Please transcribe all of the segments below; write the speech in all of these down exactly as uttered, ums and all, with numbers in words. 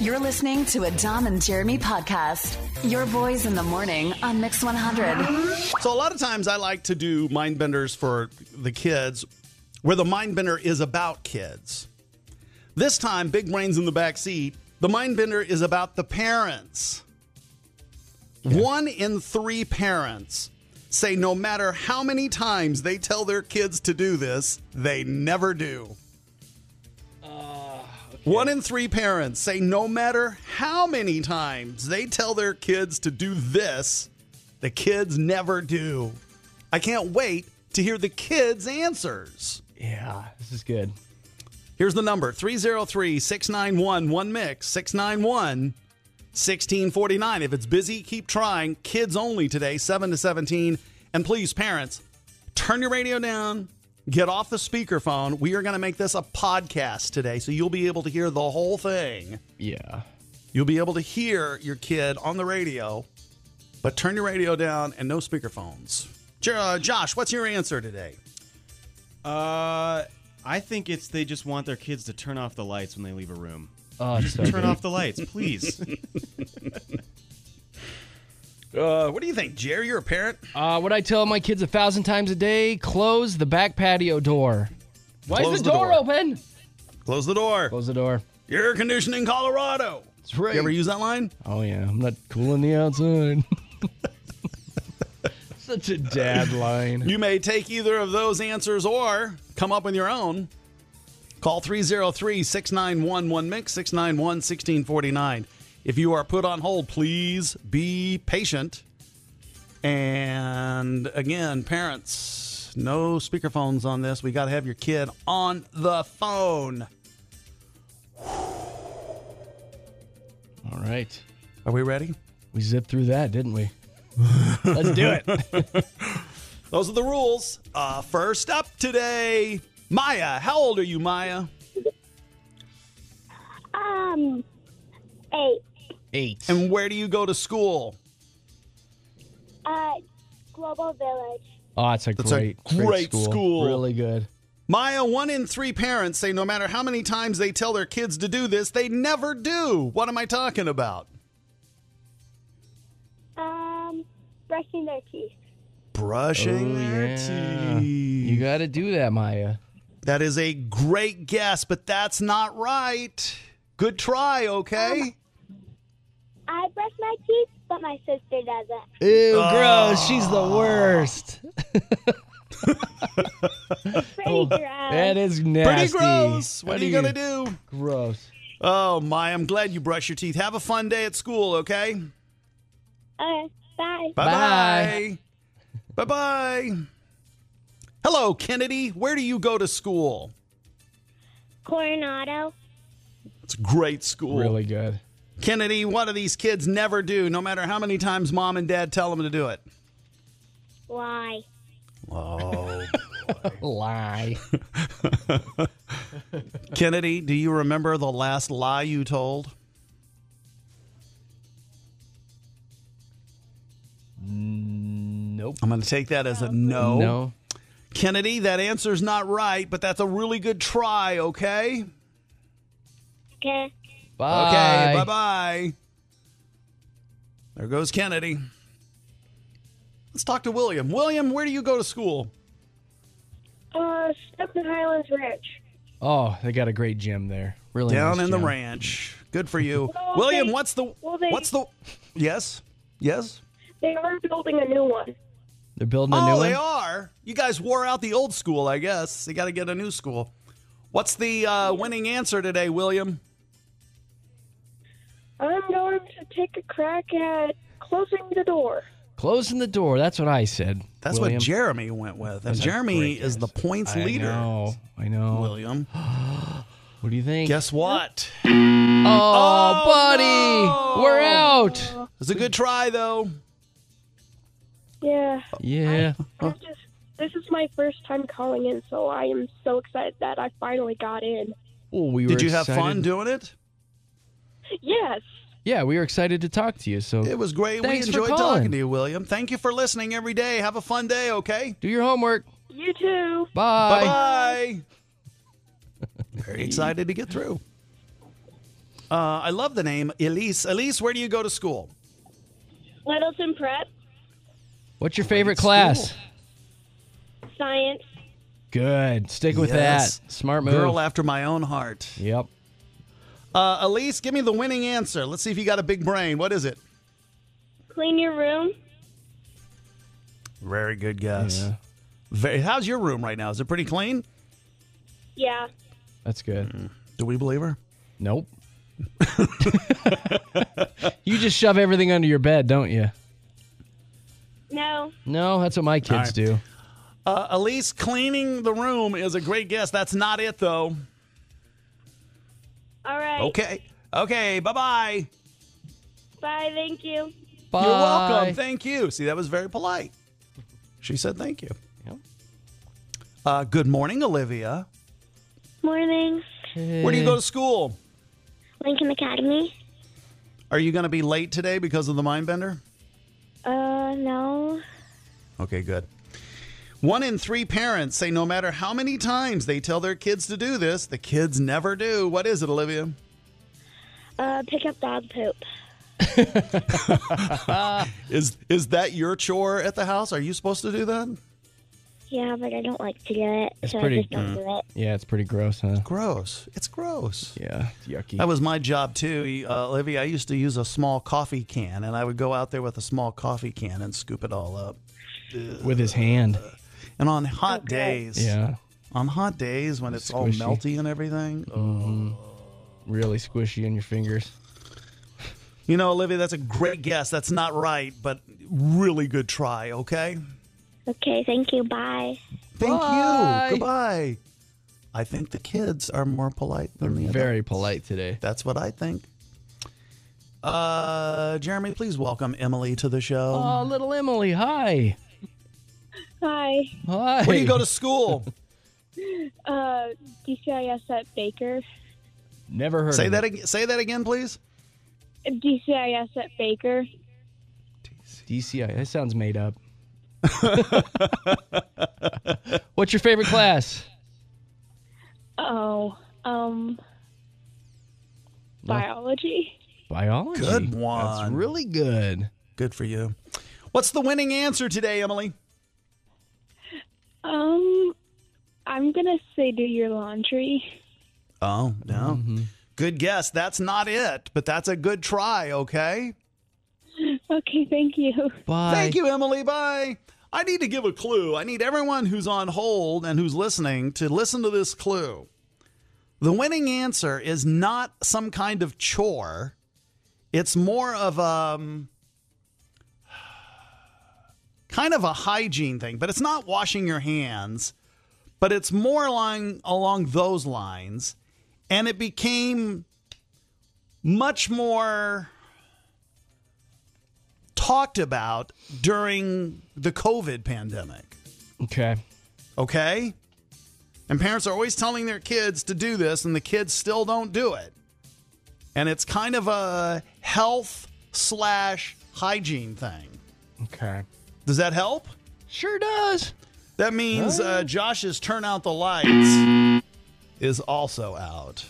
You're listening to a Dom and Jeremy podcast. Your boys in the morning on Mix one hundred. So a lot of times I like to do mind benders for the kids where the mind bender is about kids. This time, big brains in the back seat, the mind bender is about the parents. Yeah. One in three parents say no matter how many times they tell their kids to do this, they never do. One in three parents say no matter how many times they tell their kids to do this, the kids never do. I can't wait to hear the kids' answers. Yeah, this is good. Here's the number, three oh three, six nine one, one mix, six nine one, one six four nine. If it's busy, keep trying. Kids only today, seven to seventeen. And please, parents, turn your radio down. Get off the speakerphone. We are going to make this a podcast today, so you'll be able to hear the whole thing. Yeah. You'll be able to hear your kid on the radio, but turn your radio down and no speakerphones. Uh, Josh, what's your answer today? Uh, I think it's they just want their kids to turn off the lights when they leave a room. Oh, just so turn good. off the lights, please. Uh, what do you think, Jerry? You're a parent. Uh, what I tell my kids a thousand times a day, close the back patio door. Why Close is the, the door, door. open? Close the door. Close the door. Air conditioning Colorado. That's right. You ever use that line? Oh, yeah. I'm not cooling the outside. Such a dad line. You may take either of those answers or come up with your own. Call three oh three, six nine one, one mix, six nine one, one six four nine. If you are put on hold, please be patient. And again, parents, no speakerphones on this. We got to have your kid on the phone. All right. Are we ready? We zipped through that, didn't we? Let's do it. Those are the rules. Uh, first up today, Maya. How old are you, Maya? Um, eight. Eight. And where do you go to school? Uh, Global Village. Oh, it's a That's a great, great school. school. Really good. Maya, one in three parents say no matter how many times they tell their kids to do this, they never do. What am I talking about? Um, brushing their teeth. Brushing Oh, their yeah. teeth. You got to do that, Maya. That is a great guess, but that's not right. Good try, okay? I brush my teeth, but my sister doesn't. Ew, Oh. gross. She's the worst. Pretty gross. That is nasty. Pretty gross. What How are you do going to do? Gross. Oh, Maya, I'm glad you brush your teeth. Have a fun day at school, okay? Okay, bye. Bye-bye. Bye-bye. Hello, Kennedy. Where do you go to school? Coronado. It's a great school. Really good. Kennedy, what do these kids never do, no matter how many times mom and dad tell them to do it? Why? Oh, Lie. Kennedy, do you remember the last lie you told? Nope. I'm going to take that as a no. No. Kennedy, that answer's not right, but that's a really good try, okay? Okay. Bye. Okay, bye-bye. There goes Kennedy. Let's talk to William. William, where do you go to school? Uh, Stephen Highlands Ranch. Oh, they got a great gym there. Really Down nice in the gym. ranch. Good for you. Well, William, they- what's the... well, they- what's the... Yes? Yes? They are building a new one. They're building a Oh, new they one? are. You guys wore out the old school, I guess. You got to get a new school. What's the uh, winning answer today, William? I'm going to take a crack at closing the door. Closing the door. That's what I said. That's William. what Jeremy went with. And That's a Jeremy great is the guess. points I leader. know. I know. William. What do you think? Guess what? Oh, buddy. no. We're out. It's a good try, though. Yeah. Yeah. I'm just, this is my first time calling in, so I am so excited that I finally got in. Oh, we were Did you have excited. fun doing it? Yes. Yeah, we were excited to talk to you. So It was great. Thanks we for enjoyed calling. talking to you, William. Thank you for listening every day. Have a fun day, okay? do your homework. You too. Bye. Bye-bye. Very excited to get through. Uh, I love the name Elise. Elise, where do you go to school? Littleton Prep, What's your favorite school. class? science. Good. Stick with Yes. that. Smart move. Girl after my own heart. Yep. Uh, Elise, give me the winning answer. Let's see if you got a big brain. What is it? Clean your room. Very good guess. Yeah. Very, how's your room right now? Is it pretty clean? Yeah. That's good. Do we believe her? Nope. You just shove everything under your bed, don't you? No. No, that's what my kids All right. do. Uh, Elise, cleaning the room is a great guess. That's not it, though. All right. Okay. Okay. Bye-bye. Bye. Thank you. Bye. You're welcome. Thank you. See, that was very polite. She said thank you. Yep. Uh, good morning, Olivia. Morning. Where do you go to school? Lincoln Academy. Are you going to be late today because of the Mindbender? Uh, no. Okay, good. One in three parents say no matter how many times they tell their kids to do this, the kids never do. What is it, Olivia? Uh, pick up dog poop. Is is that your chore at the house? Are you supposed to do that? Yeah, but I don't like to do it, It's so pretty- I just don't do it. Yeah, it's pretty gross, huh? Gross. It's gross. Yeah, it's yucky. That was my job too, uh, Olivia. I used to use a small coffee can, and I would go out there with a small coffee can and scoop it all up. With his hand. And on hot Okay. days, Yeah, on hot days when it's all Squishy. melty and everything, oh. really squishy on your fingers. You know, Olivia, that's a great guess. That's not right, but really good try. Okay. Okay, thank you. Bye. Thank Bye. you. Goodbye. I think the kids are more polite than the Very adults. polite today. That's what I think. Uh, Jeremy, please welcome Emily to the show. Oh, little Emily, hi. Hi. Hi. Where do you go to school? Uh, D C I S at Baker. Never heard say of that. it. Ag- say that again, please. D C I S at Baker. D C I. That sounds made up. What's your favorite class? Oh, um, biology. Biology. Good That's one. really good. Good for you. What's the winning answer today, Emily? Um, I'm gonna say do your laundry. Oh no. Good guess. That's not it, but that's a good try. Okay. Okay, thank you. Bye. Thank you, Emily. Bye. I need to give a clue. I need everyone who's on hold and who's listening to listen to this clue. The winning answer is not some kind of chore. It's more of um kind of a hygiene thing, but it's not washing your hands, but it's more along along those lines, and it became much more talked about during the COVID pandemic. Okay. Okay? And parents are always telling their kids to do this, and the kids still don't do it. And it's kind of a health slash hygiene thing. Okay. Does that help? Sure does. That means uh, Josh's turn out the lights is also out.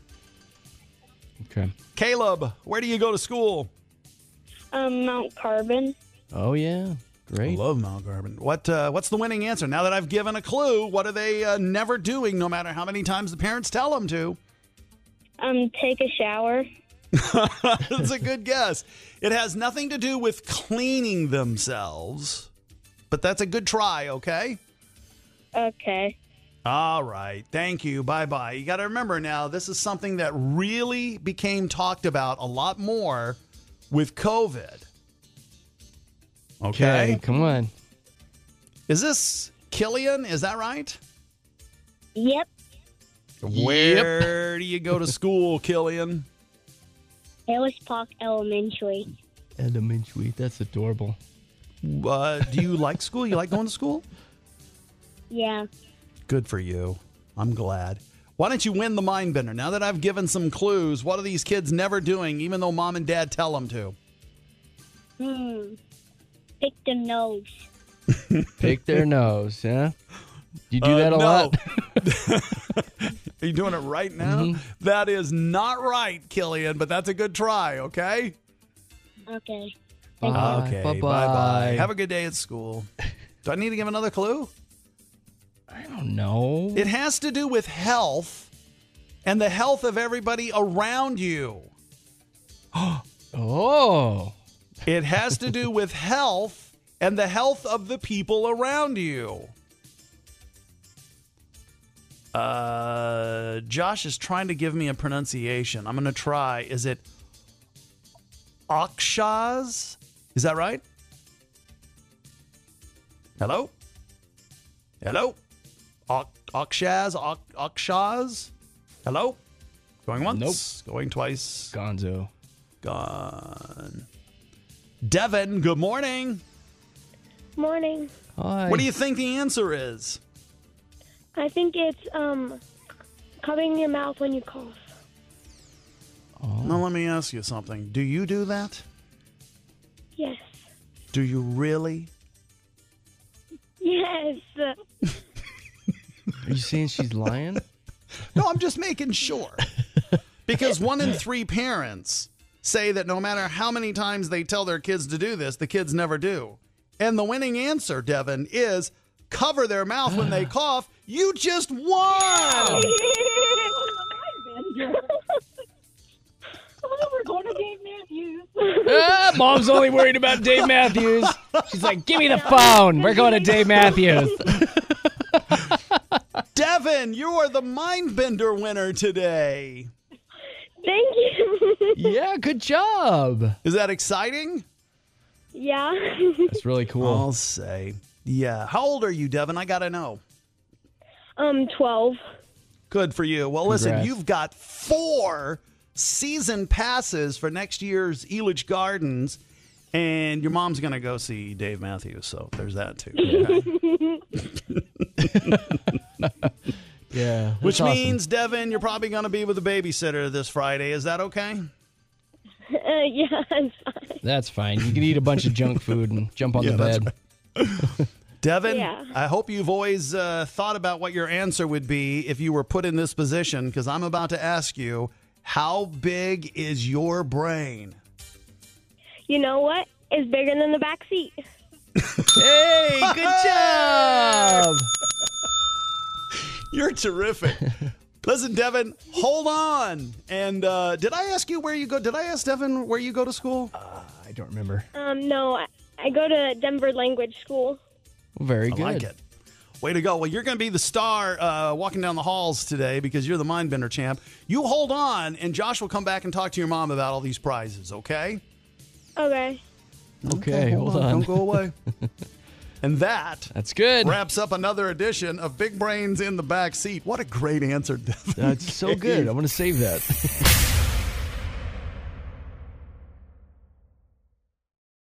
Okay. Caleb, where do you go to school? Um, Mount Carbon. Oh, yeah. I Great. love Mount Carbon. What, uh, what's the winning answer? Now that I've given a clue, what are they uh, never doing no matter how many times the parents tell them to? Um, take a shower. That's a good guess. It has nothing to do with cleaning themselves, but that's a good try, okay? Okay. All right. Thank you. Bye-bye. You got to remember now, this is something that really became talked about a lot more with COVID. Okay. Okay. Come on. Is this Killian? Is that right? Yep. Where do you go to school, Killian? Ellis Park Elementary. Elementary. That's adorable. Uh, do you like school? You like going to school? Yeah. Good for you. I'm glad. Why don't you win the mind bender? Now that I've given some clues, what are these kids never doing, even though mom and dad tell them to? Hmm. Pick the nose. Pick their nose, yeah? You do Uh, that a no. lot? Are you doing it right now? Mm-hmm. That is not right, Killian, but that's a good try, okay? Okay. Bye. Okay, Bye-bye. bye-bye. Have a good day at school. Do I need to give another clue? I don't know. It has to do with health and the health of everybody around you. Oh. It has to do with health and the health of the people around you. Uh, Josh is trying to give me a pronunciation. I'm going to try. Is it Akshaz? Is that right? Hello? Hello? Ak- Akshaz? Ak- Akshaz? Hello? Going once. Going twice. Gonzo. Gone. Devin, good morning. Morning. Hi. What do you think the answer is? I think it's um covering your mouth when you cough. Now, let me ask you something. Do you do that? Yes. Do you really? Yes. Are you saying she's lying? No, I'm just making sure. Because one in three parents say that no matter how many times they tell their kids to do this, the kids never do. And the winning answer, Devin, is cover their mouth when they cough. You just won! Oh, we're going to Dave Matthews. Ah, Mom's only worried about Dave Matthews. She's like, give me the phone. We're going to Dave Matthews. Devin, you are the Mindbender winner today. Thank you. Yeah, good job. Is that exciting? Yeah. That's really cool. I'll say. Yeah. How old are you, Devin? I got to know. Um, twelve. Good for you. Well, listen, Congrats. you've got four season passes for next year's Elitch Gardens, and your mom's going to go see Dave Matthews, so there's that too. Okay? Yeah. that's Which awesome. means, Devin, you're probably going to be with a babysitter this Friday. Is that okay? Uh, yeah, I'm fine. That's fine. You can eat a bunch of junk food and jump on Yeah, the that's bed. Devin, Yeah. I hope you've always uh, thought about what your answer would be if you were put in this position, because I'm about to ask you, how big is your brain? You know what? It's bigger than the back seat. Hey, good job. You're terrific. Listen, Devin, hold on. And uh, did I ask you where you go? Did I ask Devin where you go to school? I don't remember. Um, no, I, I go to Denver Language School. Very I good. like it. Way to go. Well, you're going to be the star uh, walking down the halls today because you're the Mindbender champ. You hold on, and Josh will come back and talk to your mom about all these prizes, okay? Okay. Okay, hold on. Don't go away. And that That's good. wraps up another edition of Big Brains in the Back Seat. What a great answer, Devin. That's so good. I want to save that.